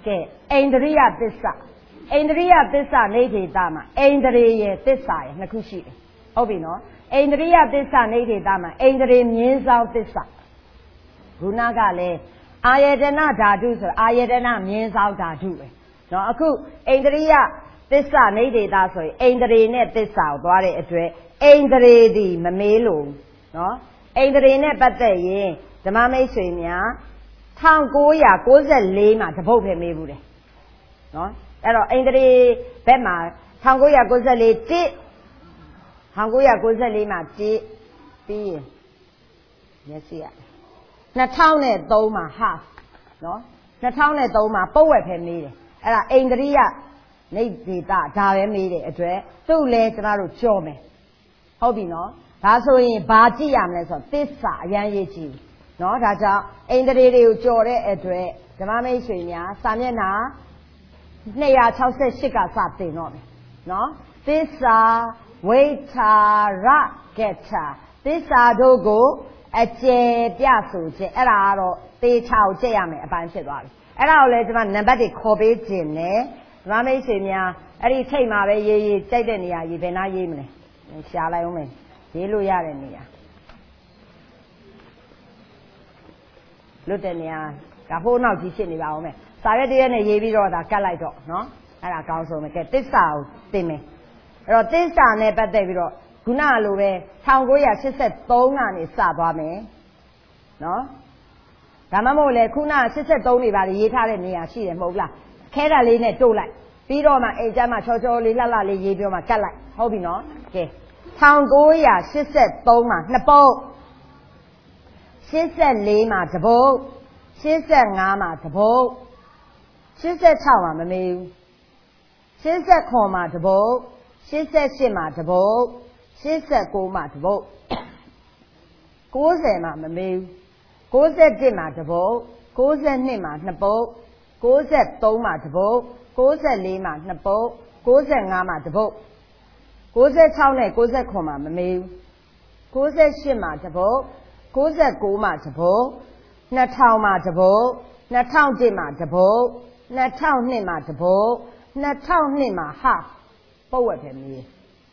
Ke Indriya Tissa. Indriya Tissa Nate Dama. Indriya Tissa, Nakushi. Obino. Indriya Tissa Nate Dama. Indri means of Tissa. Gunagale. Ayadana Dadu, Ayadana means of Dadu. No, Aku, Indriya Tissa Nate Daso, Indri net Tissa, Dware Edre, Indri di Mamelo. No, Indri net Bate, the Mame Senior. Town Goya goes a lame at the Pope Maybury. No? Indri Bema, Tangoya goes a late, Tangoya goes a lame at T. Yes, yeah. Natowne Doma half. No? Natowne Doma, poet had made it. And Indria, Nate that, made it a dress, so late about Chome. Hobby no? That's only Baji Amnes of this side, Yan No, that's in the radio Jore Edre, the Mame Senior, Samina, Nea Chausa Shika Sati, no? This waiter, geta. This dogo, a piasu, eraro, they chow jame, a bunch of dollars. And I'll let them nobody copy Jimne, Mame Senior, Eddie Tama, ye, Jadenia, you been a yimne. Shall I only? Yeluya. Lutania, the whole now teaching about me. Saturday and a year or the Calito, no? And I counsel me get this out, Timmy. Or this down there, but they will. Gunaluwe, Tangoya, she said, Dongan is Sabame. No? Ramamole, Kuna, she said, Doni, by the Italian, she and Mogla. Caroline, do like. Piroma, Ejama, Chojo, Lila, Yiboma, Calai. Hobby no? Okay. Tangoya, she said, Doma, Napo. She said, Lima, the boat. She said, Nama, the boat. She said, Chawama, me. She said, Koma, the boat. She said, Shima, the boat. She said, Goma, the boat. Goes a mamma, me. Goes a Dima, the boat. Goes a Nima, the boat. Goes a Doma, the boat. Goes a Lima, the boat. Goes a Nama, the boat. Goes a Town, goes a Koma, me. Goes a Shima, the boat. Goes a Goma, the boat. Natau, the boat. Natau Dima, the boat. Natau Nima, the boat. Natau Nima, half. Poet me.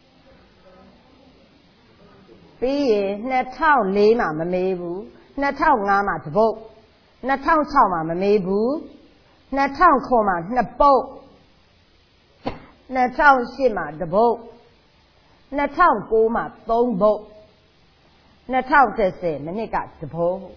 Be Natau Lima, Mamebu. Natau Nama, the boat. Natau Tama, Mamebu. Natau Koma, the boat. Natau Shima, the boat. Natau Goma, the boat. Natau Tesse, Manika, the boat.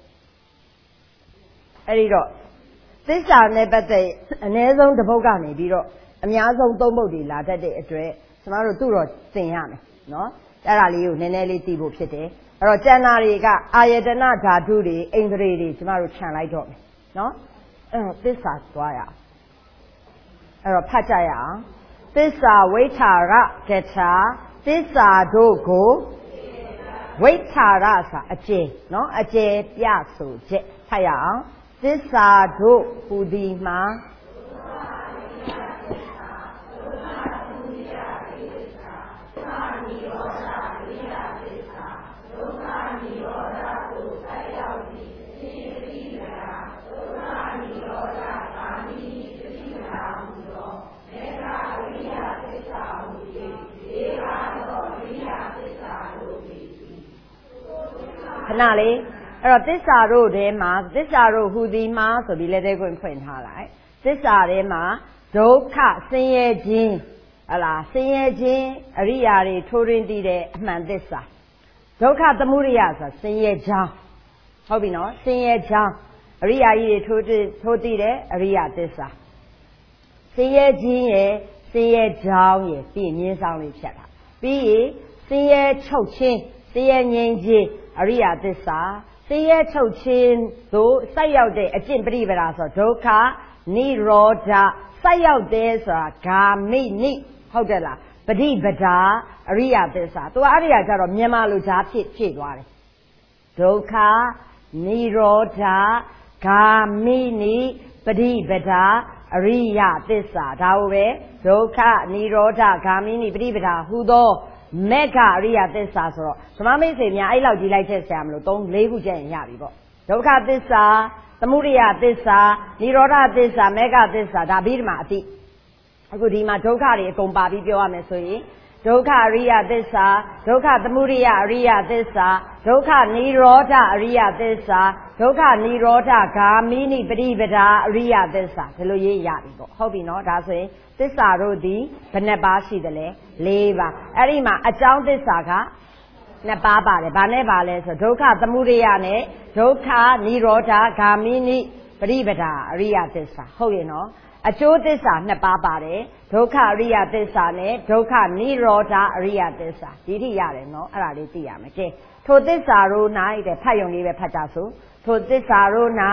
This are never day, and there's on the Bogani, Biro. A Miazo Domodi, la that day address. Tomorrow, Duro, Singami, no? That are you, Nenelli Tibu City. Or January, Ayadana, Dudi, Ingrid, tomorrow, Chanai Dog. No? This are Dwyer. Or Pachaya. This are Waitara, Geta. This are Dogo. Waitara, a J, no? A J, Piasu, J, Taya. This are Do, Udima. Finale, this are road, this are who the mass of the letter going print highlight. This are Emma, Doka, Seye Jin, Allah, Seye Jin, Ariari, Turin de Mandessa. Doka the Muriasa, Seye Jam. How we know? Seye Jam, Ariari, Todide, Aria Dessa. Seye Jin, Seye Jam, be near sound each other. Be Seye Chochin, Seye Nyenji. Aria Dessa, Seye Chochin, do say out there, a Jim Brivera, Doka, Ni Roda, say out there, Gami, Ni, Hodela, Badi Bada, Aria Dessa, to Aria Jaro, Yamaluja, Chidwari. Doka, Ni Roda, Gami, Ni, Badi Bada, Aria Dessa, Dawe, Doka, Ni Roda, Gami, Ni, Brivera, Hudo. Mega Ria Dessa, so Mamma say, I love you like this, Samuel, don't leave Jen Yabibo. Doka Dessa, သမုဒိယသစ္စာနိရောဓသစ္စာမေဃသစ္စာဒါပြီးဒီမှာအတိအခုဒီမှာဒုက္ခတွေအကုန်ပါပြီးပြောရမယ်ဆိုရင်ဒုက္ခအရိယသစ္စာဒုက္ခသမုဒိယအရိယသစ္စာဒုက္ခနိရောဓအရိယသစ္စာဒုက္ခနိရောဓဂါမိနိပရိပဒါအရိယသစ္စာဒီလိုရေးရပြီပေါ့ဟုတ်ပြီနော်ဒါဆိုရင်သစ္စာတို့သည်ဘယ်နှပါးရှိတယ်လဲ၄ပါးအဲ့ဒီမှာအကြောင်းသစ္စာကနှစ်ပါးပါတယ်ဘာနဲ့ပါလဲဆိုဒုက္ခသမုဒိယနဲ့ဒုက္ခနိရောဓဂါမိနိပရိပဒါအရိယသစ္စာဟုတ်ရဲ့နော်အကျိုးသစ္စာနှစ်ပါးပါတယ်ဒုက္ခအရိယသစ္စာနဲ့ဒုက္ခနိရောဓအရိယသစ္စာဒီထိရတယ်နော်အဲ့ဒါလေးသိရမယ်ကဲထိုသစ္စာတို့၌တဲ့ဖတ်ရုံလေးပဲဖတ်ကြစို့ထိုသစ္စာတို့၌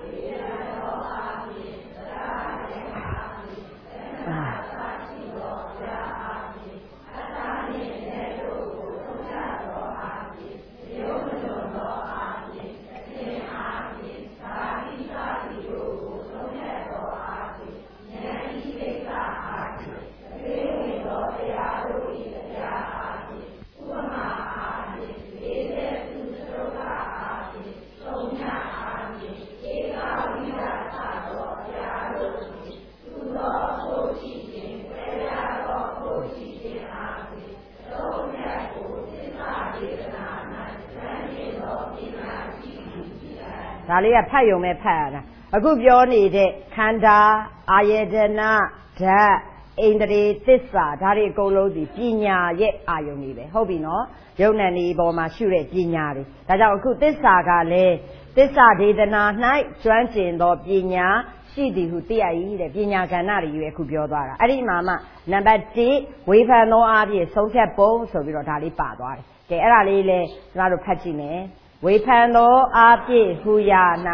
ဒါလေးကဖတ်ရုံပဲဖတ်ရတာအခုပြောနေတဲ့ခန္ဓာအာယတနာဓာတ်ဣန္ဒြေသစ္စာဒါတွေအကုန်လုံးဒီပညာရဲ့အာယုန်တွေပဲဟုတ်ပြီနော်ယုံ nant ဒီပေါ်မှာရှုတဲ့ပညာတွေဒါကြောင့်အခုသစ္စာကလည်းသစ္စာဒေသနာ၌ကျွမ်းကျင်သောပညာရှိသည်ဟုသိရ၏တဲ့ပညာကဏ္ဍတွေအခုပြောသွားတာအဲ့ဒီမှာမှနံပါတ်1ဝေဖန်သောအဖြစ်ဆုံးဖြတ်ပုံဆိုပြီးတော့ဒါလေးပါသွားတယ်ကဲအဲ့ဒါလေးလည်းကျွန်တော်တို့ဖတ်ကြည့်မယ်ဝေဖန်သောအဖြစ်ဟူရာ၌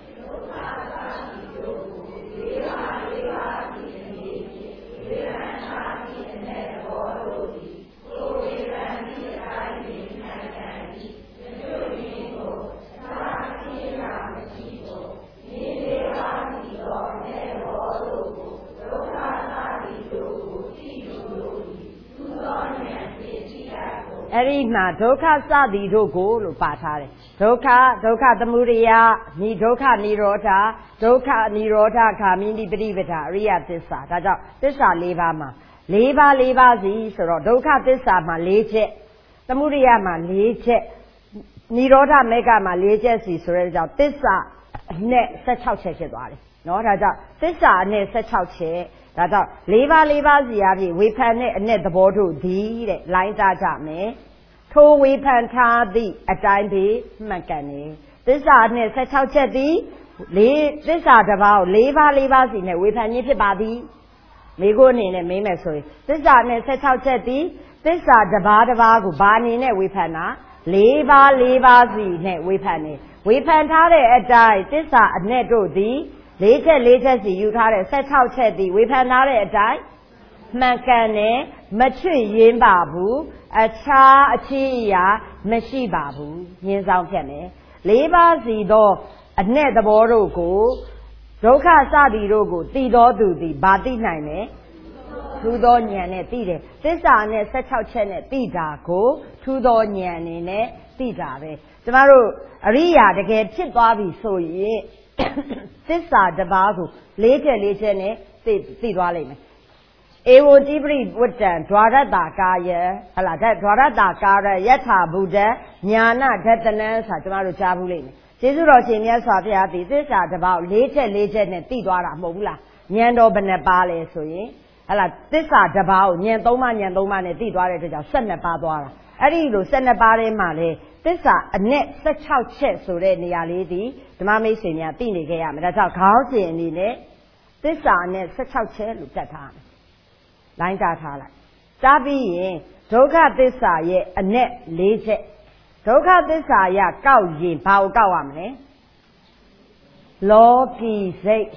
အဲ့ဒီမှာဒုက္ခစသည်တို့ကိုလို့ပါထားတယ်ဒုက္ခသမုဒယဒုက္ခနိရောဓဒုက္ခနိရောဓဂါမိနိပရိပဒါအရိယသစ္စာဒါကြောင့်သစ္စာ၄ပါးမှာ၄ပါးစီဆိုတော့ဒုက္ခသစ္စာမှာ၄ချက်သမုဒယမှာ၄ချက်နိရောဓမေဃမှာ၄ချက်စီဆိုတဲ့ကြောင့်သစ္စာအနဲ့16ချက်ဖြစ်သွားတယ်နော်ဒါကြောင့်သစ္စာအနဲ့16ချက်ဒါကြောင့်၄ပါးစီအပြင်ဝေဖန်တဲ့အနဲ့သဘောတို့သည်တဲ့လိုင်းသားကြမယ်ထိုဝေဖန်ထားသည့်အတိုင်းပေမှတ်ကန်နေသစ္စာနဲ့16ချက်သည်သစ္စာတစ်ပါးကို၄ပါးစီနဲ့ဝေဖန်ခြင်းဖြစ်ပါသည်မိကိုအနေနဲ့မေးမယ်ဆိုရင်သစ္စာနဲ့16ချက်သည်သစ္စာတစ်ပါးကိုဘာအနေနဲ့ဝေဖန်တာ၄ပါးစီနဲ့ဝေဖန်နေဝေဖန်ထားတဲ့အတိုင်းသစ္စာအနဲ့တို့သည်၄ချက်စီယူထားတဲ့16ချက်သည်ဝေဖန်ထားတဲ့အတိုင်းမှန်ကန်တယ်မချွတ်ရင်းပါဘူးအခြားအချီးအရာမရှိပါဘူးညင်းဆောင်ဖြတ်မယ်၄ပါးစီသောအနဲ့သဘောတို့ကိုဒုက္ခစသည်တို့ကိုသိတော်သူသည်ဗာသိနိုင်တယ်ထူးသောဉာဏ်နဲ့သိတယ်သစ္စာနဲ့16ချက်နဲ့သိတာကိုထူးသောဉာဏ်အနေနဲ့သိတာပဲကျမတို့အရိယာတကယ်ဖြစ်သွားပြီဆိုရင်သစ္စာတစ်ပါးကို၄ချက်နဲ့သိသွားလိမ့်မယ်ဧဝံတိပရိဝတ္တံဒွါရတ္တာကာယဟလာဒွါရတ္တာကာရယထာဘုဒ္ဓညာနာဒတနံဆိုကျမတို့ကြားဘူးလိမ့်မယ်ကျေးဇူးတော်ရှင်မြတ်စွာဘုရားဒီသစ္စာတစ်ပါး၄ချက်နဲ့သိသွားတာမဟုတ်ဘူးလားဉာဏ်တော်ဘယ်နှပါလဲဆိုရင်ဟလာသစ္စာတစ်ပါးကိုဉာဏ်၃ပါးနဲ့သိသွားတဲ့အတွက်ကြောင့်12ပါးသွားတာအဲ့ဒီလို12ပါးထဲမှာလေသစ္စာအနဲ့16ချက်ဆိုတဲ့နေရာလေးဒီဓမ္မမိတ်ဆွေများသိနေခဲ့ရမယ်ဒါကြောင့်ခေါင်းစဉ်အနေနဲ့သစ္စာနဲ့16ချက်လို့တတ်ထားမယ်လိုင်းတာထားလိုက်ကြားပြီးရင်ဒုက္ခသစ္စာရဲ့အနဲ့၄ချက်ဒုက္ခသစ္စာရကောက်ရင်ဘာကိုကောက်ရမလဲလောကီစိတ်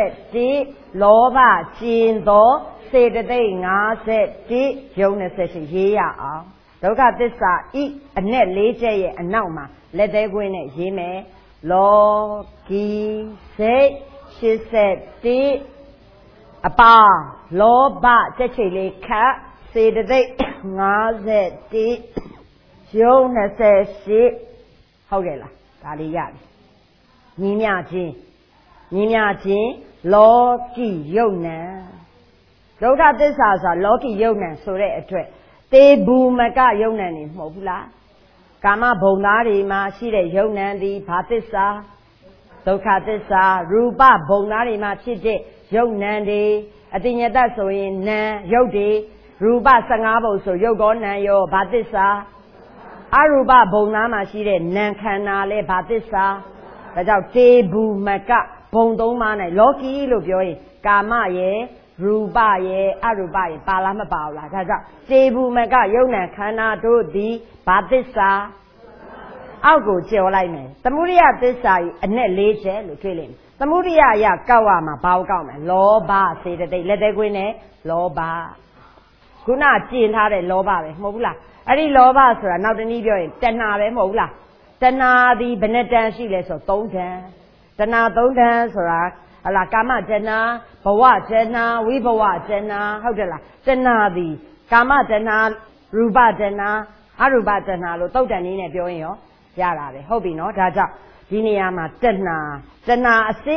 81လောဘကျင်သောစေတသိက်51ယုံ28ရေးရအောင်ဒုက္ခသစ္စာဤအနဲ့၄ချက်ရဲ့အနောက်မှာလက်သေးကွင်းနဲ့ရေးမယ်လောကီစိတ်81အပါလောဘစက်ချိတ်လေးခတ်စေတသိက်51ယုံ28ဟုတ်ကဲ့လားဒါလေးရတယ်ညီမျှခြင်းလောကီယုတ်နံဒုက္ခသစ္စာဆိုတာလောကီယုတ်နံဆိုတဲ့အတွက်တေဘူးမကယုတ်နံနေမဟုတ်ဘူးလားကာမဘုံသားတွေမှာရှိတဲ့ယုတ်နံသည်ဘာသစ္စာဒုက္ခသစ္စာရူပဘုံသားတွေမှာဖြစ်တဲ့ယုတ်နံတွေအတိညာတဆိုရင်နံယုတ်တွေရူပ15ဘုံဆိုယုတ်ကောနံရောဘာသစ္စာအရူပဘုံသားမှာရှိတဲ့နံခန္ဓာလဲဘာသစ္စာဒါကြောင့်တေဘူးမကဘုံသုံးပါး၌လောကီလို့ပြောရင်ကာမရဲ့ရူပရဲ့အရူပရဲ့ပါလားမပါဘူးလားဒါကြောင့်တေဘူးမကယုတ်နံခန္ဓာတို့သည်ဘာသစ္စာအောက်ကိုကျော်လိုက်မယ်သမုဒိယသစ္စာကြီးအနဲ့၄ချက်လို့တွေ့လိမ့်မယ်သမုဒိယအရာကောက်ရမှာဘာကိုကောက်မလဲလောဘစေတသိက်လက်သေးကွင်းနဲ့လောဘခုနကျင်ထားတဲ့လောဘပဲမဟုတ်ဘူးလားအဲ့ဒီလောဘဆိုတာနောက်တနည်းပြောရင်တဏှာပဲမဟုတ်ဘူးလားတဏှာသည်ဘယ်နှတန်ရှိလဲဆိုတော့3တန်တဏှာ3တန်ဆိုတာဟလာကာမတဏှာဘဝတဏှာဝိဘဝတဏှာဟုတ်တယ်လားတဏှာသည်ကာမတဏှာရူပတဏှာအရူပတဏှာလို့သုတ်တန်နည်းနဲ့ပြောရင်ရောရတာပဲဟုတ်ပြီနော်ဒါကြောင့်ဒီနေရာမှာတဏှာအစစ်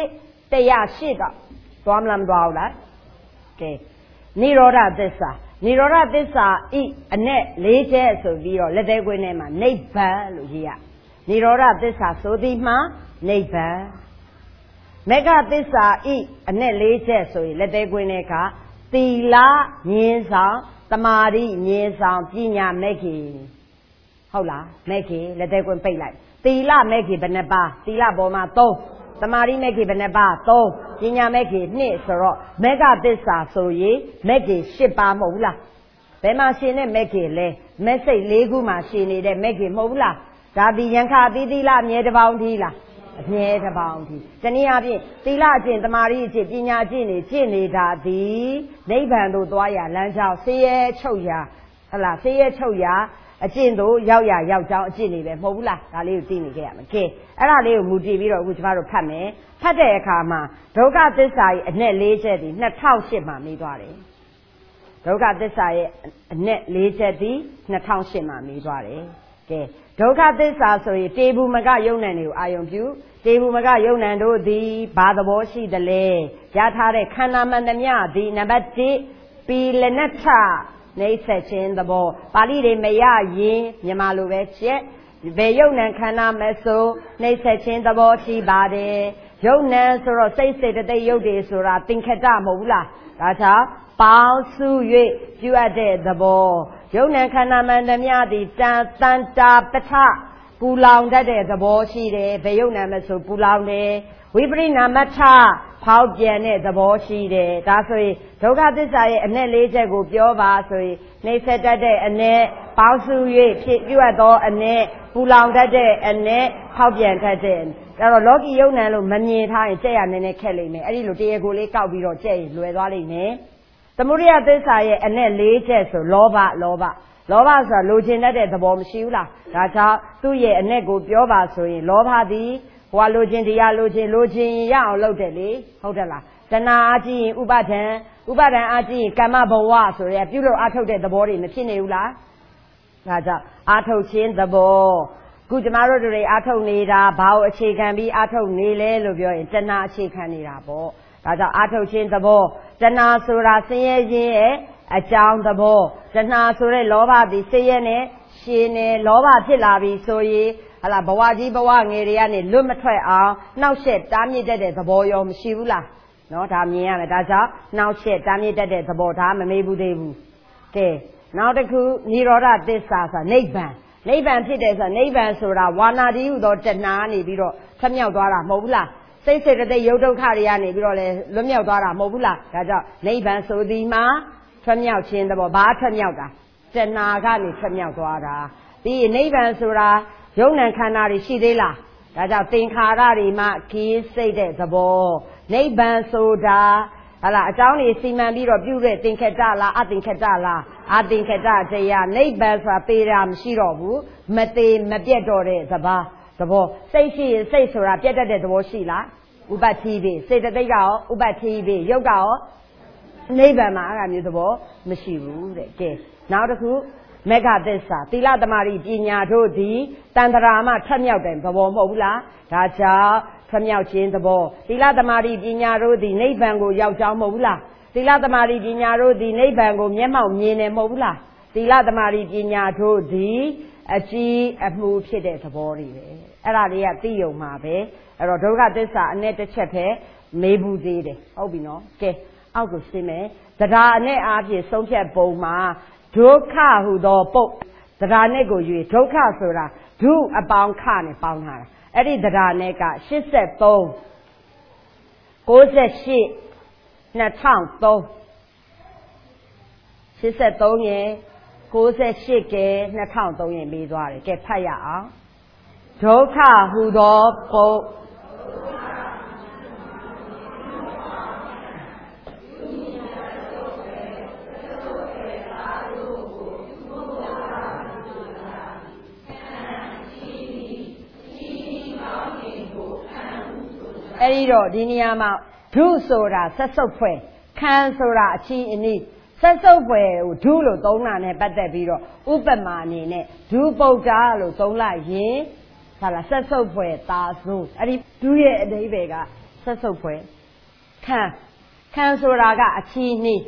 108တော့သွားမလားမသွားဘူးလားကဲနိရောဓသစ္စာဤအနဲ့၄ချက်ဆိုပြီးတော့လက်သေးကွင်းထဲမှာနိဗ္ဗာန်လို့ရေးရနိရောဓသစ္စာဆိုသည်မှာနိဗ္ဗာန်မေဃသစ္စာဤအနဲ့၄ချက်ဆိုရင်လက်သေးကွင်းထဲကသီလမြင်းဆောင်သမာဓိမြင်းဆောင်ပညာမေခေဟုတ်လားမေခေလက်သေးကွင်းပိတ်လိုက်သီလမေခေဘယ်နှပါသီလပေါ်မှာ3သမာဓိမေခေဘယ်နှပါ3ပညာမေခေ2ဆိုတော့မေဃသစ္စာဆိုရင်မေခေ10ပါမဟုတ်ဘူးလားဘယ်မှာရှင်တဲ့မေခေလဲမက်စိတ်4ခုမှာရှင်နေတဲ့မေခေမဟုတ်ဘူးလားဒါဒီယံခာသီသီလအမြဲတပေါင်းထီးလားအမြဲတပေါင်းထီးတနည်းအားဖြင့်သီလအကျင့်သမာဓိအကျင့်ပညာအကျင့်တွေကျင့်နေတာသည်နိဗ္ဗာန်သို့သွားရလမ်းကြောင်းဆင်းရဲချုပ်ရာဟလားဆင်းရဲချုပ်ရာအကျင့်တို့ရောက်ကြောင်းအကျင့်တွေပဲမဟုတ်ဘူးလားဒါလေးကိုသိနေကြရမယ်ကဲအဲ့ဒါလေးကိုမူတည်ပြီးတော့အခုကျမတို့ဖတ်မယ်ဖတ်တဲ့အခါမှာဒုက္ခသစ္စာရဲ့အနဲ့၄ချက်ဒီ2008မှာမေးသွားတယ်ဒုက္ခသစ္စာရဲ့အနဲ့၄ချက်ဒီ2008မှာမေးသွားတယ်ကဲဒုက္ခသစ္စာဆိုရင်တေဘူးမကယုံနံတွေကိုအာယုံပြုတေဘူးမကယုံနံတို့သည်ဘာသဘောရှိသလဲရထားတဲ့ခန္ဓာမှန်သမျှသည်နံပါတ်1ပီလနထနှိစ္စခြင်းသဘောပါဠိတွေမရရင်မြန်မာလိုပဲချက်ဘယ်ယုံနံခန္ဓာမဆိုနှိစ္စခြင်းသဘောရှိပါတယ်ယုံနံဆိုတော့စိတ်စေတသိက်ယုတ်တွေဆိုတာသင်္ခတမဟုတ်ဘူးလားဒါကြောင့်ပေါင်းစု၍ပြုအပ်တဲ့သဘောယုံနံခန္ဓာမှန်သမျှသည်တန်တာပထပူလောင်တတ်တဲ့သဘောရှိတယ်ဘယ်ယုံနံမဆိုပူလောင်တယ်ဝိပရိနာမထဖောက်ပြန်တဲ့သဘောရှိတယ်ဒါဆိုရင်ဒုက္ခသစ္စာရဲ့အနဲ့၄ချက်ကိုပြောပါဆိုရင်နှိစ္စတတ်တဲ့အနဲ့ပေါင်းစု၍ဖြစ်ပြုအပ်သောအနဲ့ပူလောင်တတ်တဲ့အနဲ့ဖောက်ပြန်တတ်တဲ့အဲ့တော့လောကီယုံနံလို့မမြင်ထားရင်ကြက်ရနည်းနည်းခက်လိမ့်မယ်အဲ့ဒီလိုတရားကိုလေးကောက်ပြီးတော့ကြက်ရင်လွယ်သွားလိမ့်မယ်သမုဒိယသစ္စာရဲ့အနဲ့၄ချက်ဆိုလောဘဆိုတာလိုချင်တတ်တဲ့သဘောမရှိဘူးလားဒါကြောင့်သူ့ရဲ့အနဲ့ကိုပြောပါဆိုရင်လောဘသည်ဟိုလိုချင်တရားလိုချင်ရအောင်လုပ်တယ်လေဟုတ်တယ်လားတဏှာအားကြည့်ရင်ဥပါဒံအားကြည့်ရင်ကမ္မဘဝဆိုရဲပြုလို့အားထုတ်တဲ့သဘောတွေမဖြစ်နေဘူးလားဒါကြောင့်အားထုတ်ခြင်းသဘောခုကျမတို့တွေအားထုတ်နေတာဘာကိုအခြေခံပြီးအားထုတ်နေလဲလို့ပြောရင်တဏှာအခြေခံနေတာပေါ့ဒါကြောင့်အားထုတ်ခြင်းသဘောတဏှာဆိုတာဆင်းရဲခြင်းရဲ့အကြောင်းသဘောတဏှာဆိုတဲ့လောဘသည်ဆင်းရဲနဲ့ရှင်နေလောဘဖြစ်လာပြီဆိုရင်ဟလာဘဝကြီးဘဝငယ်တွေကနေလွတ်မထွက်အောင်နှောက်ယှက်တားမြစ်တတ်တဲ့သဘောရောမရှိဘူးလားနော်ဒါမြင်ရမယ်ဒါကြောင့်နှောက်ယှက်တားမြစ်တတ်တဲ့သဘောဒါမမေးဘူးသေးဘူးကဲနောက်တစ်ခုနိရောဓသစ္စာဆိုတာနိဗ္ဗာန်ဖြစ်တယ်ဆိုတာနိဗ္ဗာန်ဆိုတာဝါနာတိဟုသောတဏှာနေပြီးတော့ထမြောက်သွားတာမဟုတ်ဘူးလားစိတ်စေတသိက်ယုတ်ဒုက္ခတွေကနေပြီးတော့လဲလွတ်မြောက်သွားတာမဟုတ်ဘူးလားဒါကြောင့်နိဗ္ဗာန်ဆိုသည်မှာထွက်မြောက်ခြင်းသဘောဘာထွက်မြောက်တာတဏှာကနေထွက်မြောက်သွားတာပြီးနိဗ္ဗာန်ဆိုတာယုံနံခန္ဓာတွေရှိသေးလားဒါကြောင့်သင်္ခါရတွေမှခီးစိတ်တဲ့သဘောနိဗ္ဗာန်ဆိုတာဟလာအကြောင်းတွေစီမံပြီးတော့ပြုတဲ့သင်္ခတလားအသင်္ခတလားအသင်္ခတတရားနိဗ္ဗာန်ဆိုတာပေတာမရှိတော့ဘူးမသေးမပြတ်တော့တဲ့သဘောစိတ်ရှိရင်စိတ်ဆိုတာပြတ်တတ်တဲ့သဘောရှိလားဥပ္ပတိပဲစေတသိက်ကရောဥပ္ပတိပဲယုတ်ကရောနိဗ္ဗာန်မှာအဲ့ဒါမျိုးသဘောမရှိဘူးတဲ့ကဲနောက်တစ်ခုမေဃသစ္စာသီလသမารိပညာတို့သည်တန်ត្រာမှထက်မြောက်တဲ့သဘောမဟုတ်ဘူးလားဒါကြောင့်ထွမြောက်ခြင်းသဘောသီလသမာဓိပညာတို့သည်နိဗ္ဗာန်ကိုရောက်ကြောင်းမဟုတ်ဘူးလားသီလသမာဓိပညာတို့သည်နိဗ္ဗာန်ကိုမျက်မှောက်မြင်တယ်မဟုတ်ဘူးလားသီလသမာဓိပညာတို့သည်အကြည်အမှုဖြစ်တဲ့သဘောတွေပဲအဲ့ဒါတွေကသိယုံမှာပဲအဲ့တော့ဒုက္ခသစ္စာအနဲ့တစ်ချက်ပဲမေးဘူးသေးတယ်ဟုတ်ပြီနော်ကဲအောက်ကိုရှင်းမယ်တရားအနဲ့အားဖြင့်ဆုံးဖြတ်ပုံမှာဒုက္ခဟူသောပုတ်တရားနဲ့ကိုယူဒုက္ခဆိုတာဒုအပေါင်းခနဲ့ပေါင်းထားတာအဲ့ဒီတရားနဲ့က83 98 2003 83ရဲ့98ကဲ2003ရင်ပြီးသွားတယ်ကဲဖတ်ရအောင်ဒုက္ခဟူသောပုတ်အဲ့ဒီတော့ဒီနေရာမှာဒုဆိုတာဆက်စုပ်ဖွဲ့ခံဆိုတာအချီအနီးဆက်စုပ်ဖွဲ့ကိုဒုလို့သုံးတာနဲ့ပတ်သက်ပြီးတော့ဥပမာအနေနဲ့ဒုပုဒ္ဒါလို့သုံးလိုက်ရင်ဟာလားဆက်စုပ်ဖွဲ့သာဆိုအဲ့ဒီဒုရဲ့အဓိပ္ပာယ်ကဆက်စုပ်ဖွဲ့ခံဆိုတာကအချီအနီး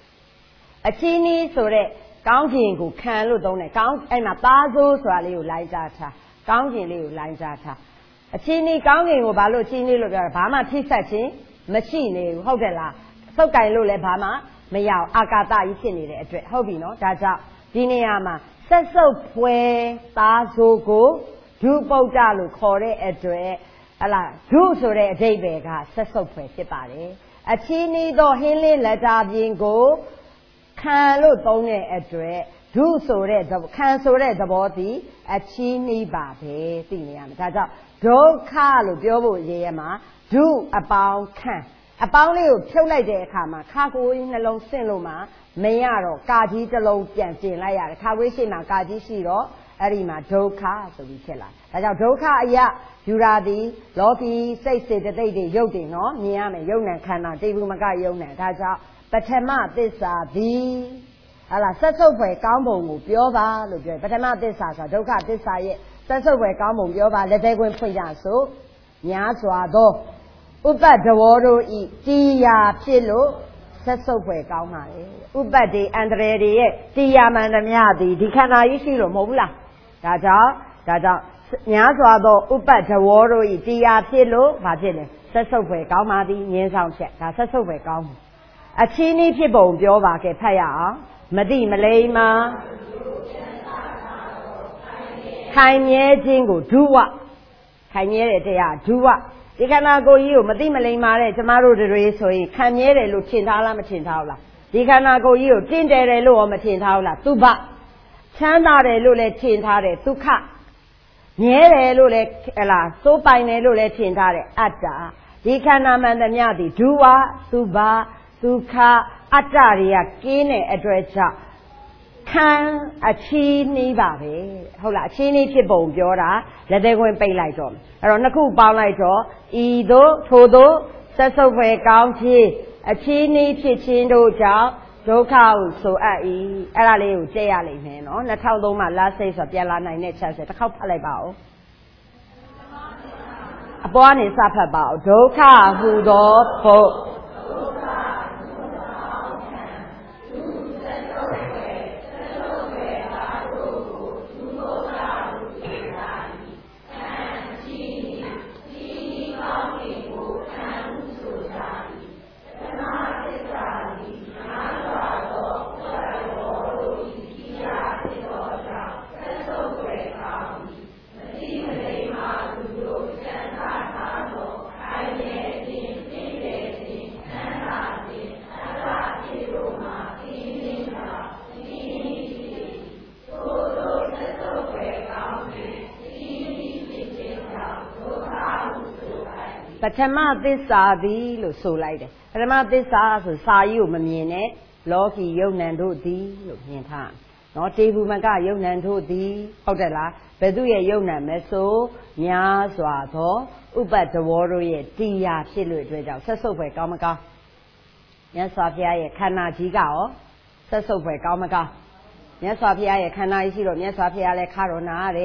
ဆိုတဲ့ကောင်းကျင်ကိုခံလို့သုံးတယ်ကောင်းအဲ့မှာသာဆိုဆိုတာလေးကိုလိုက်ကြထားကောင်းကျင်လေးကိုလိုက်ကြထားအချင်းကြီးကောင်းကင်ကိုဘာလို့ချင်းကြီးလို့ပြောတာဘာမှထိဆက်ခြင်းမရှိနေဘူးဟုတ်တယ်လားစုပ်ကင်လို့လည်းဘာမှမရအောင်အာကာသကြီးဖြစ်နေတဲ့အတွက်ဟုတ်ပြီနော်ဒါကြောင့်ဒီနေရာမှာဆက်စုပ်ဖွဲသားဆိုကိုဒုပုဒ္ဒလို့ခေါ်တဲ့အတွက်ဟလာဒုဆိုတဲ့အဓိပ္ပာယ်ကဆက်စုပ်ဖွဲဖြစ်ပါတယ်အချင်းကြီးသောဟင်းလင်းလက်တာပြင်ကိုခံလို့သုံးတဲ့အတွက်ဒုဆိုတဲ့ခံဆိုတဲ့သဘောတည်အချီးနှီးပါပဲသိနေရမယ်ဒါကြောင့်ဒုက္ခလို့ပြောဖို့ရေးရမှာဒုအပေါင်းခံအပေါင်းလေးကိုဖြုတ်လိုက်တဲ့အခါမှာခါကိုယ်နှလုံးဆင့်လို့မှမရတော့ကာကြီးတစ်လုံးပြန်ပြင်လိုက်ရတယ်ခါဝေးရှိမှကာကြီးရှိတော့အဲ့ဒီမှာဒုက္ခဆိုပြီးဖြစ်လာဒါကြောင့်ဒုက္ခအယယူရာသည်လောကီစိတ်စေတသိက်တွေရုပ်တွေနော်မြင်ရမယ်ယုံ nant ခန္ဓာတေဘူးမကယုံ nant ဒါကြောင့်ပထမသစ္စာသည်ဟာလားဆက်စုပ်ဖွယ်ကောင်းပုံကိုပြောပါလို့ပြောပထမသစ္စာဆိုဒုက္ခသစ္စာရဲ့ဆက်စုပ်ဖွယ်ကောင်းပုံပြောပါလက်သေးခွင့်ဖွင့်ကြဆိုများစွာသောဥပ္ပတ္တဝေါတို့ဤတရားဖြစ်လို့ဆက်စုပ်ဖွယ်ကောင်းပါလေဥပ္ပတ္တိအန္တရာယ်တွေရဲ့တရားမှန်သမျှသည်ဒီခန္ဓာကြီးရှိလို့မဟုတ်ဘူးလားဒါကြောင့်များစွာသောဥပ္ပတ္တဝေါတို့ဤတရားဖြစ်လို့ဘာဖြစ်လဲဆက်စုပ်ဖွယ်ကောင်းပါသည်ငင်းဆောင်ချက်ဒါဆက်စုပ်ဖွယ်ကောင်းအချင်းဤဖြစ်ပုံပြောပါကဲဖတ်ရအောင်မတိမလိမ္မာခိုင်မြဲခြင်းကိုဒုဝခိုင်မြဲတဲ့တရားဒုဝဒီခန္ဓာကိုယ်ကြီးကိုမတိမလိမ္မာတဲ့ကျမတို့တွေဆိုရင်ခံမြဲတယ်လို့ထင်ထားလားမထင်ထားဘူးလားဒီခန္ဓာကိုယ်ကြီးကိုတင့်တယ်တယ်လို့ရောမထင်ထားဘူးလားသုဘချမ်းသာတယ်လို့လည်းထင်ထားတယ်ဒုက္ခမြဲတယ်လို့လည်းဟလာစိုးပိုင်တယ်လို့လည်းထင်ထားတယ်အတ္တဒီခန္ဓာမှန်သမျှသည်ဒုဝသုဘဒုက္ခအတ္တတွေကကင်းတဲ့အတွက်ကြောင့်ခံအချီးနှီးပါပဲဟုတ်လားအချီးနှီးဖြစ်ပုံပြောတာလက်သေးခွင့်ပိတ်လိုက်တော့အဲ့တော့နှစ်ခုပေါင်းလိုက်တော့ဤသို့ထိုသို့ဆက်စုပ်ဖွယ်ကောင်းခြင်းအချီးနှီးဖြစ်ခြင်းတို့ကြောင့်ဒုက္ခကိုဆိုအပ်၏အဲ့ဒါလေးကိုကြည့်ရလိမ့်မယ်နော်2003မှာ last day ဆိုပြန်လာနိုင်တဲ့ချက်တစ်ခေါက်ဖတ်လိုက်ပါဦးအပေါ်ကနေစဖတ်ပါဦးဒုက္ခဟူသောဖို့ပထမသစ္စာသည်လို့ဆိုလိုက်တယ်ပထမသစ္စာဆိုစာကြီးကိုမမြင်နဲ့လောကီယုံ nant တို့သည်လို့မြင်ထားနော်တေဘူးမကယုံ nant တို့သည်ဟုတ်တယ်လားဘယ်သူရဲ့ယုံ nant မဲဆိုများစွာသောဥပ္ပတ္တဝေါတို့ရဲ့တရားဖြစ်လို့အတွက်ကြောင့်ဆက်စုပ်ဖွယ်ကောင်းမကောင်းမြတ်စွာဘုရားရဲ့ခန္ဓာကြီးကရောဆက်စုပ်ဖွယ်ကောင်းမကောင်းမြတ်စွာဘုရားရဲ့ခန္ဓာကြီးရှိတော့မြတ်စွာဘုရားလည်းခါတော်နာရတယ်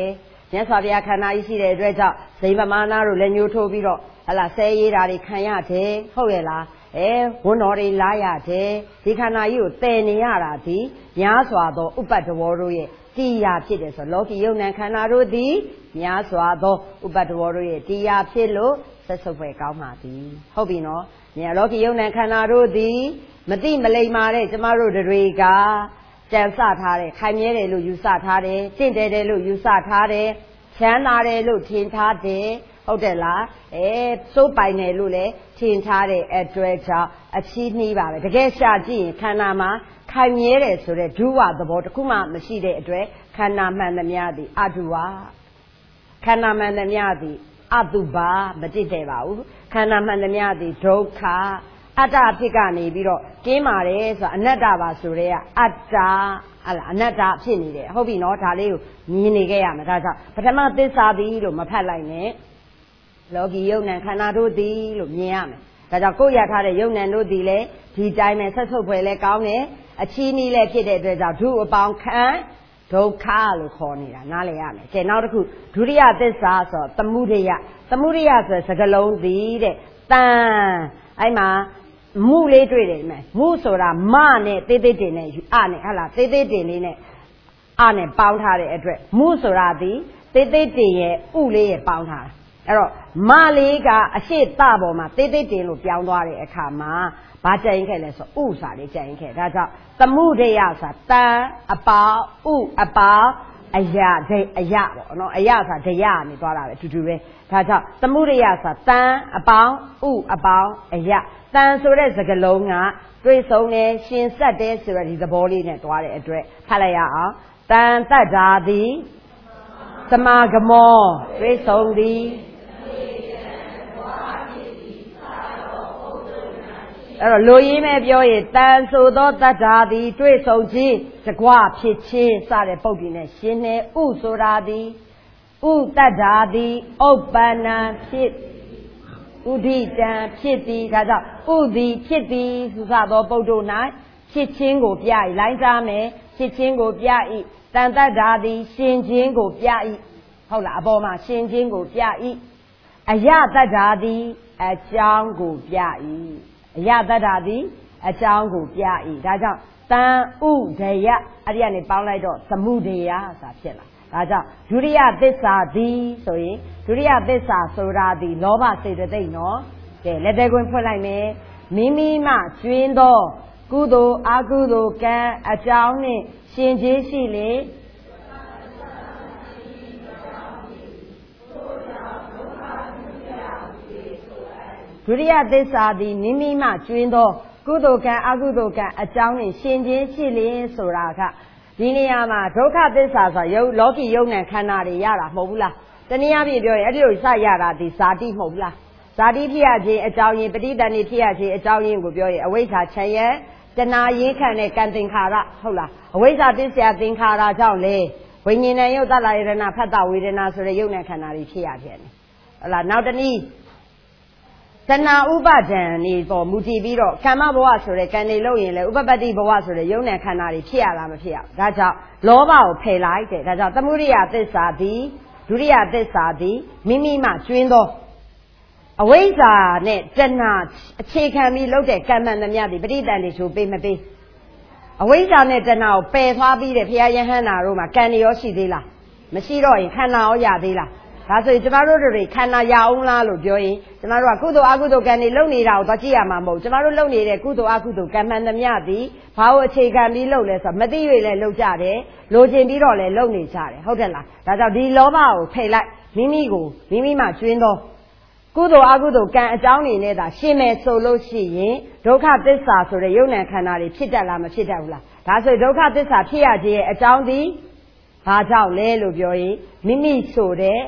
မြတ်စွာဘုရားခန္ဓာကြီးရှိတဲ့အတွက်ကြောင့်ဇိမ်ပမာဏတို့လည်းညှိုးထိုးပြီးတော့ဟလာဆဲရေးတာတွေခံရတယ်ဟုတ်ရဲ့လားဝန်တော်တွေလာရတယ်ဒီခန္ဓာကြီးကိုတည်နေရတာဒီများစွာသောဥပ္ပတ္တဝေါတို့ရဲ့တရားဖြစ်တယ်ဆိုလောကီယုံ nant ခန္ဓာတို့သည်များစွာသောဥပ္ပတ္တဝေါတို့ရဲ့တရားဖြစ်လို့ဆက်ဆုပ်ဖွယ်ကောင်းပါသည်ဟုတ်ပြီနော်မြန်လောကီယုံ nant ခန္ဓာတို့သည်မတိမလိမ္မာတဲ့ကျမတို့တွေကကြံစထားတယ်ခိုင်မြဲတယ်လို့ယူဆထားတယ်တင့်တယ်တယ်လို့ယူဆထားတယ်ချမ်းသာတယ်လို့ထင်ထားတယ်ဟုတ်တယ်လားစိုးပိုင်တယ်လို့လည်းထင်ထားတဲ့အတွက်ကြောင့်အချီးနှီးပါပဲတကယ်ရှာကြည့်ရင်ခန္ဓာမှာခိုင်မြဲတယ်ဆိုတဲ့ဒုဝသဘောတစ်ခုမှမရှိတဲ့အတွက်ခန္ဓာမှန်သမျှသည်အတုဝခန္ဓာမှန်သမျှသည်အတုပါမတည်တယ်ပါဘူးခန္ဓာမှန်သမျှသည်ဒုက္ခအတ္တအဖြစ်ကနေပြီးတော့ကင်းပါတယ်ဆိုတာအနတ္တပါဆိုတဲ့ကအတ္တဟလာအနတ္တဖြစ်နေတယ်ဟုတ်ပြီနော်ဒါလေးကိုမြင်နေခဲ့ရမယ်ဒါကြောင့်ပထမသစ္စာသည်လို့မဖတ်လိုက်နဲ့လောကီယုံ nant ခန္ဓာတို့သည်လို့မြင်ရမယ်ဒါကြောင့်ကိုယ်ရထားတဲ့ယုံ nant တို့သည်လည်းဒီတိုင်းနဲ့ဆက်ဆုပ်ဖွယ်လဲကောင်းတယ်အချီးနီးလဲဖြစ်တဲ့အတွက်ကြောင့်ဒုအပေါင်းခံဒုက္ခလို့ခေါ်နေတာနားလည်ရမယ်ကျန်နောက်တစ်ခုဒုတိယသစ္စာဆိုသမုဒယဆိုစကလုံးသည်တဲ့တန်အဲ့မှာမှုလေးတွေ့တယ်မယ်မှုဆိုတာမနဲ့သေးသေးတင်နဲ့အနဲ့ဟလာသေးသေးတင်လေးနဲ့အနဲ့ပေါင်းထားတဲ့အတွက်မှုဆိုတာဒီသေးသေးတင်ရဲ့ဥလေးရဲ့ပေါင်းထားတာအဲ့တော့မလေးကအရှိတပေါ်မှာသေးသေးတင်လို့ပြောင်းသွားတဲ့အခါမှာဘာကြင်ခဲ့လဲဆိုဥစာလေးကြင်ခဲ့ဒါကြောင့်သမုဒယဆိုတာတန်အပေါဥအပေါအရာဒိအရာပေါ့နော်အရာဆိုတာဒယကနေသွားတာပဲတူတူပဲဒါကြောင့်သမုဒယဆိုတာတန်အပေါဥအပေါအရာတန်ဆိုတဲ့စကားလုံးကတွေ့ဆုံတယ်ရှင်ဆက်တယ်ဆိုတဲ့ဒီသဘောလေးနဲ့တွားတဲ့အတွက်ဖတ်လိုက်ရအောင်တန်တတ္တာသည်သမာဂမောတွေ့ဆုံသည်အဲ့တော့လူရင်းမဲ့ပြောရင်တန်ဆိုသောတတ္တာသည်တွေ့ဆုံခြင်းတကွဖြစ်ခြင်းစတဲ့ပုဒ်ပြင်းနဲ့ရှင်းနေဥဆိုတာသည်ဥတတ္တာသည်ဥပ္ပန္နဖြစ်ဥဒိတံဖြစ်သည်ဒါကြောင့်ဥသည်ဖြစ်သည်သုသသောပုဒ်တို့၌ဖြစ်ခြင်းကိုပြ၏လိုင်းစားမယ်ဖြစ်ခြင်းကိုပြ၏တန်တတ္တာသည်ရှင်ခြင်းကိုပြ၏ဟုတ်လားအပေါ်မှာရှင်ခြင်းကိုပြ၏အယတတ္တာသည်အကြောင်းကိုပြ၏အယတတ္တာသည်အကြောင်းကိုပြ၏ဒါကြောင့်တန်ဥဒယအဲ့ဒီကနေပေါင်းလိုက်တော့သမုဒယဆိုတာဖြစ်လာဒါကြောင့်ဒုတိယသစ္စာသည်ဆိုရင်ဒုတိယသစ္စာဆိုတာသည်လောဘစေတသိက်နော်ကဲလက်သေးခွင်းဖွင့်လိုက်မယ်မိမိမှကျွင်းသောကုသိုလ်အကုသိုလ်ကံအကြောင်းနှင့်ရှင်ခြင်းရှိလေဒုတိယသစ္စာသည်မိမိမှကျွင်းသောကုသိုလ်ကံအကုသိုလ်ကံအကြောင်းနှင့်ရှင်ခြင်းရှိလေဆိုတာကဒီနေရာမှာဒုက္ခသစ္စာဆိုလောကီယုံ nant ခန္ဓာတွေရတာမဟုတ်ဘူးလားတနည်းအားဖြင့်ပြောရင်အဲ့ဒီလိုစရတာဒီဇာတိမဟုတ်ဘူးလားဇာတိဖြစ်ရခြင်းအကြောင်းရင်းပဋိသန္ဓေဖြစ်ရခြင်းအကြောင်းရင်းကိုပြောရင်အဝိဇ္ဇာခြံရံတဏှာရင်းခံတဲ့ကံသင်္ခါရဟုတ်လားအဝိဇ္ဇာပစ္စယသင်္ခါရကြောင့်လေဝိညာဉ်နဲ့ယုတ်တလာယတနာဖတ်တာဝေဒနာဆိုတဲ့ယုံ nant ခန္ဓာတွေဖြစ်ရခြင်းဟုတ်လားနောက်တနည်းတဏှာဥပါဒံနေပေါ်မူတည်ပြီးတော့ကာမဘဝဆိုတဲ့ကံတွေလုပ်ရင်လေဥပပတ္တိဘဝဆိုတဲ့ယုံ nant ခန္ဓာတွေဖြစ်ရလားမဖြစ်ရဘူးဒါကြောင့်လောဘကိုဖယ်လိုက်တဲ့ဒါကြောင့်သမုဒယသစ္စာသည်ဒုတိယသစ္စာသည်မိမိမှကျွင်းသောအဝိဇ္ဇာနဲ့တဏှာအခြေခံပြီးလုပ်တဲ့ကံမှန်သမျှသည်ပဋိသန္ဓေချိုးပေးမပေးအဝိဇ္ဇာနဲ့တဏှာကိုပယ်သွားပြီးတဲ့ဘုရားယဟန္တာတို့မှာကံတွေရောရှိသေးလားမရှိတော့ရင်ခန္ဓာရောရသေးလားဒါဆိုရင်ကျမတို့တွေခန္ဓာရအောင်လားလို့ပြောရင်ကျမတို့ကကုသိုလ်အကုသိုလ်ကံတွေလုပ်နေတာကိုသွားကြည့်ရမှာမဟုတ်ကျမတို့လုပ်နေတဲ့ကုသိုလ်အကုသိုလ်ကံမှန်သမျှသည်ဘာလို့အခြေခံပြီးလုပ်လဲဆိုတော့မသိ၍လည်းလုပ်ကြတယ်လိုချင်ပြီးတော့လည်းလုပ်နေကြတယ်ဟုတ်တယ်လားဒါကြောင့်ဒီလောဘကိုဖယ်လိုက်မိမိမှကျွင်းသောကုသိုလ်အကုသိုလ်ကံအကြောင်းတွေနဲ့သာရှင်းမယ်ဆိုလို့ရှိရင်ဒုက္ခသစ္စာဆိုတဲ့ယုံ nant ခန္ဓာတွေဖြစ်တတ်လားမဖြစ်တတ်ဘူးလားဒါဆိုဒုက္ခသစ္စာဖြစ်ရခြင်းရဲ့အကြောင်းသည်ဘာကြောင့်လဲလို့ပြောရင်မိမိဆိုတဲ့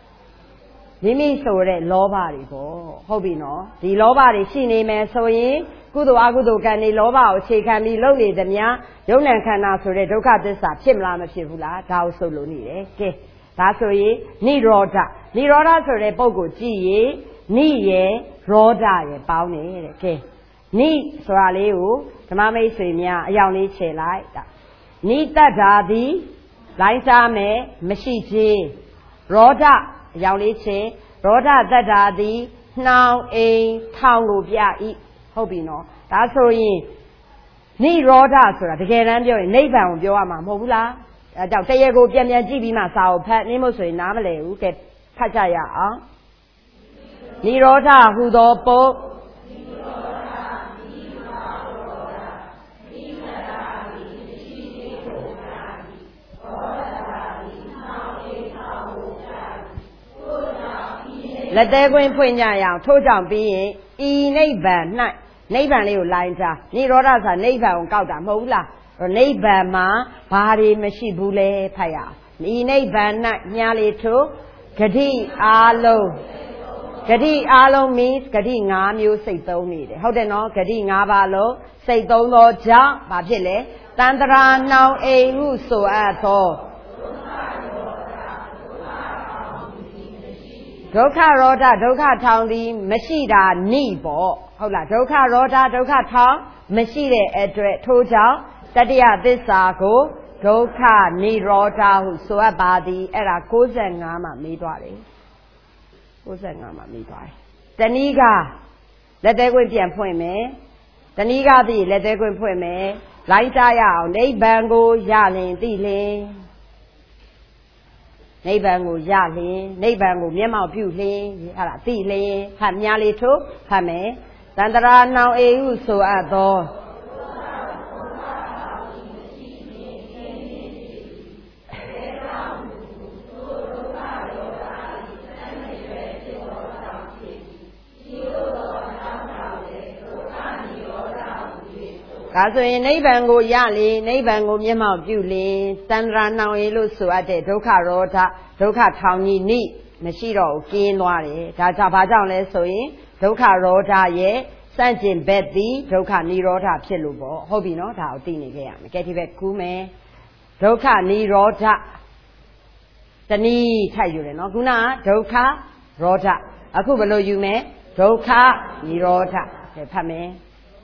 လောဘတွေပေါ့ဟုတ်ပြီနော်ဒီလောဘတွေရှိနေမယ်ဆိုရင်ကုသိုလ်အကုသိုလ်ကံတွေလောဘကိုအခြေခံပြီးလုပ်နေသမျှယုံ nant ခန္ဓာဆိုတဲ့ဒုက္ခသစ္စာဖြစ်မလားမဖြစ်ဘူးလားဒါကိုဆိုလို့နေတယ်ကဲဒါဆိုရင်နိရောဓဆိုတဲ့ပုဂ္ဂိုလ်ကြည့်ရင်နိရယ်ရောဓရယ်ပေါင်းနေတဲ့ကဲနိဆိုတာလေးကိုဓမ္မမိတ်ဆွေများအယောင်လေးခြေလိုက်နိတ္တဓာသည်လိုင်းစားမယ်မရှိခြင်းရောဓရောင်လေးချင်းရောဓတတ္တာသည်နှောင်းအိမ်ထောင်ကိုပြ၏ဟုတ်ပြီနော်ဒါဆိုရင်နိရောဓဆိုတာတကယ်တမ်းပြောရင်နိဗ္ဗာန်ကိုပြောရမှာမဟုတ်ဘူးလားအဲကြောင့်တရားကိုပြန်ကြည့်ပြီးမှစာကိုဖတ်နေမို့ဆိုရင်နားမလည်ဘူးကဲဖတ်ကြရအောင်နိရောဓဟူသောပုဒ်လက်သေးကွင်းဖွင့်ကြရအောင်ထို့ကြောင့်ပြီးရင်ဤနိဗ္ဗာန်၌နိဗ္ဗာန်လေးကိုလိုင်းစားနိရောဓဆိုတာနိဗ္ဗာန်ကိုကောက်တာမဟုတ်ဘူးလားနိဗ္ဗာန်မှာဘာတွေမရှိဘူးလဲဖတ်ရအောင်ဤနိဗ္ဗာန်၌ညာလေထိုဂတိအားလုံး means ဂတိ5မျိုးစိတ်သုံးနေတယ်ဟုတ်တယ်နော်ဂတိ5ပါလုံးစိတ်သုံးသောကြောင့်ဘာဖြစ်လဲတန္တရာနှောင်အိမ်ဟုဆိုအပ်သောဒုက္ခရောဓဒုက္ခထောင်သည်မရှိတာနိပေါ့ဟုတ်လားဒုက္ခရောဓဒုက္ခထောင်မရှိတဲ့အတွက်ထို့ကြောင့်တတိယသစ္စာကိုဒုက္ခနိရောဓဟုဆိုအပ်ပါသည်အဲ့ဒါ65မှာမေးသွားတယ်65မှာမေးသွားတယ်တဏီကလက်သေးခွင့်ပြန်ဖွင့်မယ်တဏီကသိလက်သေးခွင့်ဖွင့်မယ်လိုင်းစားရအောင်နိဗ္ဗာန်ကိုရလင်သိလင်နိဗ္ဗာန်ကိုရလင်နိဗ္ဗာန်ကိုမျက်မှောက်ပြုလင်အဲ့ဒါသိလင်ဖတ်များလေးထို့ဖတ်မယ်တန္တရာနှောင်အေဟုဆိုအပ်သောဒါဆိုရင်နိဗ္ဗာန်ကိုရလေနိဗ္ဗာန်ကိုမျက်မှောက်ပြုလေတန္တရာနှောင်ရည်လို့ဆိုအပ်တဲ့ဒုက္ခရောဓဒုက္ခထောင်ကြီးနိမရှိတော့ဘူးကင်းသွားတယ်ဒါကြောင့်ဘာကြောင့်လဲဆိုရင်ဒုက္ခရောဓရဲ့စန့်ကျင်ဘက်သည်ဒုက္ခនិရောဓဖြစ်လို့ပေါ့ဟုတ်ပြီနော်ဒါကိုသိနေခဲ့ရမယ်ကဲဒီဘက်ကူးမယ်ဒုက္ခនិရောဓတနည်းထပ်ယူတယ်နော်ခုနကဒုက္ခရောဓအခုဘယ်လိုယူမယ်ဒုက္ခនិရောဓကဲဖတ်မယ်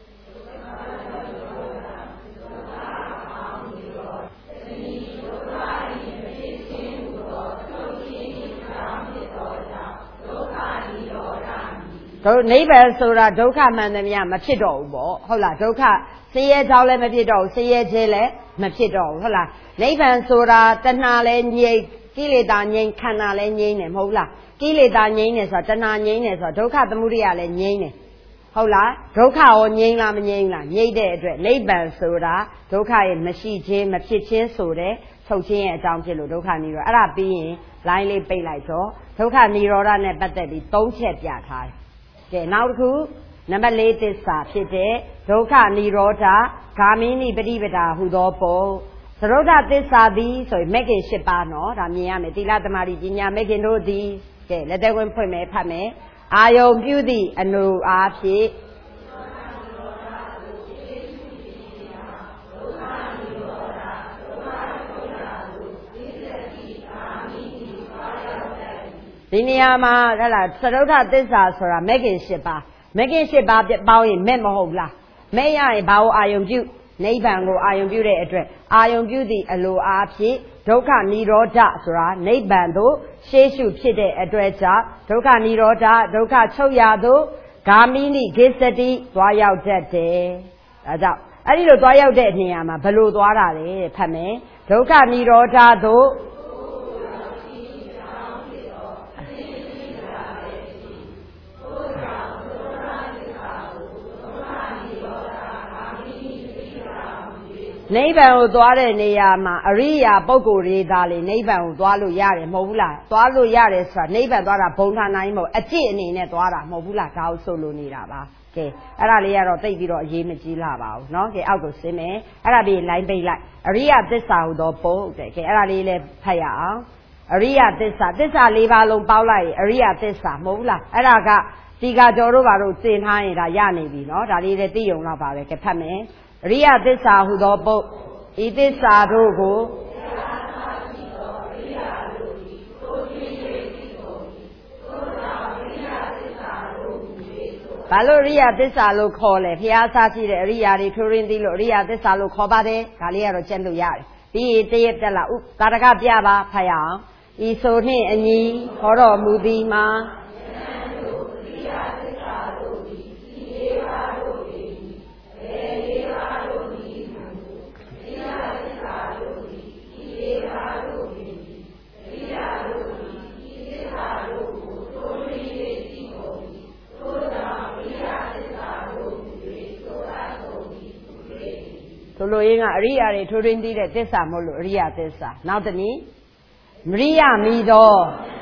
နိဗ္ဗာန်ဆိုတာဒုက္ခမှန်သမျှမဖြစ်တော့ဘူးပေါ့ဟုတ်လားဒုက္ခဆင်းရဲကြောင်းလည်းမဖြစ်တော့ဘူးဆင်းရဲခြင်းလည်းမဖြစ်တော့ဘူးဟုတ်လားနိဗ္ဗာန်ဆိုတာတဏှာလည်းငြိမ်းကိလေသာငြိမ်းခန္ဓာလည်းငြိမ်းတယ်မဟုတ်လားကိလေသာငြိမ်းတယ်ဆိုတာတဏှာငြိမ်းတယ်ဆိုတာဒုက္ခသမုဒယလည်းငြိမ်းတယ်ဟုတ်လားဒုက္ခရောငြိမ်းလားမငြိမ်းလားငြိမ်းတဲ့အတွက်နိဗ္ဗာန်ဆိုတာဒုက္ခရဲ့မရှိခြင်းမဖြစ်ခြင်းဆိုတဲ့ချုပ်ခြင်းရဲ့အကြောင်းဖြစ်လို့ဒုက္ခនិရောဓအဲ့ဒါပြီးရင်လိုင်းလေးပိတ်လိုက်တော့ဒုက္ခនិရောဓနဲ့ပတ်သက်ပြီး3ချက်ပြထားတယ်ကဲနောက်တစ်ခုနံပါတ်4သစ္စာဖြစ်တဲ့ဒုက္ခនិရောဓဂာမိနိပฏิပဒါဟူသောပုံသရုဒ္ဓသစ္စာသည်ဆိုရင်မဂ္ဂင်7ပါးနော်ဒါမြင်ရမယ်သီလသမာဓိပညာမဂ္ဂင်တို့သည်ကဲလက်သေးဝင်ဖွင့်မယ်ဖတ်မယ်အာယုံပြုသည့်အနုအားဖြင့်ဒီနေရာမှာဟဲ့လားသရုဒ္ဓသစ္စာဆိုတာမဂ္ဂင်7ပါးမဂ္ဂင်7ပါးပေါင်းရင်မဲ့မဟုတ်လားမဲ့ရရင်ဘာကိုအာယုံပြုနိဗ္ဗာန်ကိုအာယုံပြုတဲ့အတွက်အာယုံပြုသည့်အလိုအားဖြင့်ဒုက္ခនិရောဓဆိုတာနိဗ္ဗာန်သို့ရှေ့ရှုဖြစ်တဲ့အတွက်ကြောင့်ဒုက္ခនិရောဓဒုက္ခချုပ်ရာသို့ဂာမိနိဂစ္စတိသွားရောက်တတ်တယ်ဒါကြောင့်အဲ့ဒီလိုသွားရောက်တဲ့နေရာမှာဘယ်လိုသွားတာလဲဖတ်မယ်ဒုက္ခនិရောဓသို့နိဗ္ဗာန်ကိုသွားတဲ့နေရာမှာအရိယာပုဂ္ဂိုလ်တွေသာလေနိဗ္ဗာန်ကိုသွားလို့ရတယ်မဟုတ်ဘူးလားသွားလို့ရတယ်ဆိုတာနိဗ္ဗာန်သွားတာဘုံဌာနကြီးမဟုတ်အကျင့်အနေနဲ့သွားတာမဟုတ်ဘူးလားဒါကိုဆိုလိုနေတာပါကဲအဲ့ဒါလေးကတော့သိပြီးတော့အရေးမကြီးလာပါဘူးเนาะကဲအောက်ကိုဆင်းမယ်အဲ့ဒါပြီးလိုင်းပိတ်လိုက်အရိယသစ္စာဟူသောပုံတဲ့ကဲအဲ့ဒါလေးလည်းဖတ်ရအောင်အရိယသစ္စာ၄ပါးလုံးပေါင်းလိုက်ရင်အရိယသစ္စာမဟုတ်ဘူးလားအဲ့ဒါကဒီကကျော်တို့ဘာလို့သင်ထားရင်ဒါရနေပြီเนาะဒါလေးလည်းသိရုံတော့ပါပဲကဲဖတ်မယ်အရိယသစ္စာဟူသောပုဒ်ဤသစ္စာတို့ကိုဘာလို့အရိယသစ္စာလို့ခေါ်လဲဘုရားစားရှိတဲ့အရိယာတွေထိုးရင်းသိလို့အရိယသစ္စာလို့ခေါ်ပါတယ်ဒါလေးကတော့ကျက်လို့ရတယ်ပြီးရင်တရက်တက်လာဥသာရကပြပါဖတ်ရအောင်ဤဆိုနှင့်အညီဟောတော်မူသည်မှာဆိုလိုရင်းကအရိယာတွေထိုးထွင်းသိတဲ့သစ္စာမဟုတ်လို့အရိယာသစ္စာနောက်တစ်နည်းမရိယာမိသော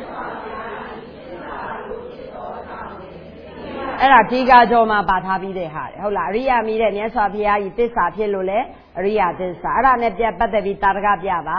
အဲ့ဒါဒီကကြောမှာပါထားပြီးတဲ့ဟာတယ်ဟုတ်လားအရိယာမိတဲ့မြတ်စွာဘုရားကြီးသစ္စာဖြစ်လို့လေအရိယာသစ္စာအဲ့ဒါနဲ့ပတ်သက်ပြီးတာရကပြပါ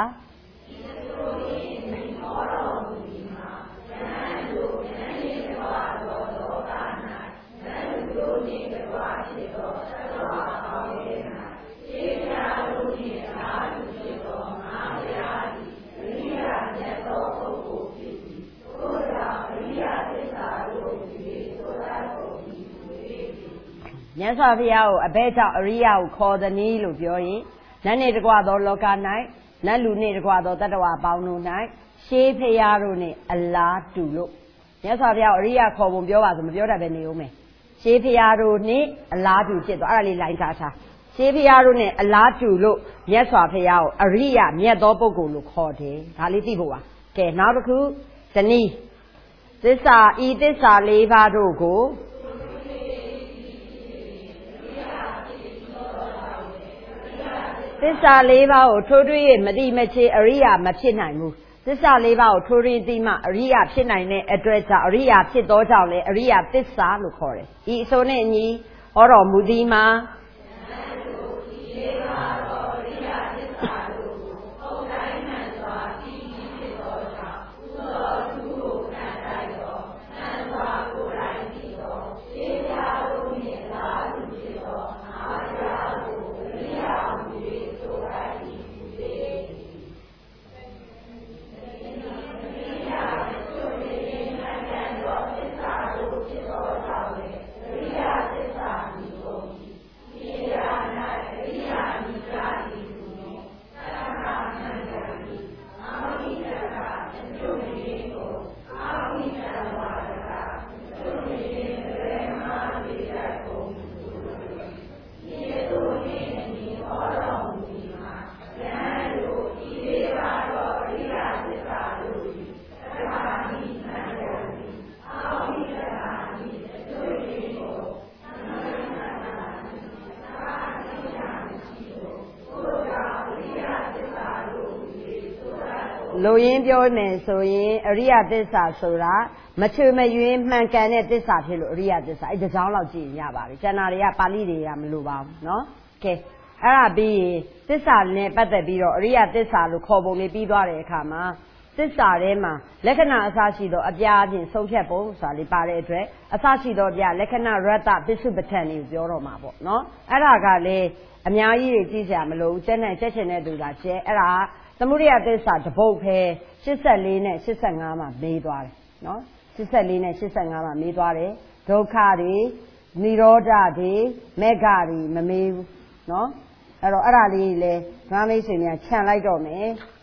မြတ်စွာဘုရားကိုအဘဲကြောင့်အရိယာကိုခေါ်သည်နည်းလို့ပြောရင်နတ်နေတကွသောလောက၌နတ်လူနေတကွသောတတ္တဝါပေါင်းတို့၌ရှေးဘုရားတို့နှင့်အလားတူလို့မြတ်စွာဘုရားကိုအရိယာခေါ်ပုံပြောပါဆိုမပြောတတ်ပဲနေဦးမယ်ရှေးဘုရားတို့နှင့်အလားတူဖြစ်သွားအဲ့ဒါလေးလိုင်းထားရှေးဘုရားတို့နှင့်အလားတူလို့မြတ်စွာဘုရားကိုအရိယာမြတ်သောပုဂ္ဂိုလ်လို့ခေါ်တယ်ဒါလေးသိဖို့ပါကဲနောက်တစ်ခုဇနီးသစ္စာဤသစ္စာ၄ပါးတို့ကိုသစ္စာ၄ပါးကိုထိုးထွင်း၍မတိမချေအရိယာမဖြစ်နိုင်ဘူးသစ္စာ၄ပါးကိုထိုးထွင်းသိမှအရိယာဖြစ်နိုင်တဲ့အတွက်ကြောင့်အရိယာဖြစ်သောကြောင့်လည်းအရိယာသစ္စာလို့ခေါ်တယ်ဤအဆိုနဲ့အညီဟောတော်မူသည်မှာလိုရင်းပြောမယ်ဆိုရင်အရိယသစ္စာဆိုတာမချွေမယွင်းမှန်ကန်တဲ့သစ္စာဖြစ်လို့အရိယသစ္စာအဲ့ဒီကြောင်းလောက်ကြည့်ရပါပြီကျန်တာတွေကပါဠိတွေကမလိုပါဘူးเนาะကဲအဲ့ဒါပြီးရင်သစ္စာနဲ့ပတ်သက်ပြီးတော့အရိယသစ္စာလို့ခေါ်ပုံလေးပြီးသွားတဲ့အခါမှာသစ္စာထဲမှာလက္ခဏာအစရှိသောအပြားအပြင်ဆုံးဖြတ်ပုံဆိုတာလေးပါတဲ့အတွက်အစရှိသောအပြားလက္ခဏာရတ္တပစ္စုပ္ပထန်လေးကိုပြောတော့မှာပေါ့เนาะအဲ့ဒါကလည်းအများကြီးကြည့်ကြမလို့ကျက်နဲ့ကျက်ချင်တဲ့သူကကျဲအဲ့ဒါသမုဒိယသစ္စာတပုတ်ပဲ84နဲ့85မှာမေးသွားတယ်နော်84နဲ့85မှာမေးသွားတယ်ဒုက္ခတွေនិရောဓတွေမေဃတွေမမေးဘူးနော်အဲ့တော့အဲ့ဒါလေးလေငါမိတ်ဆွေများခြံလိုက်တော့မယ်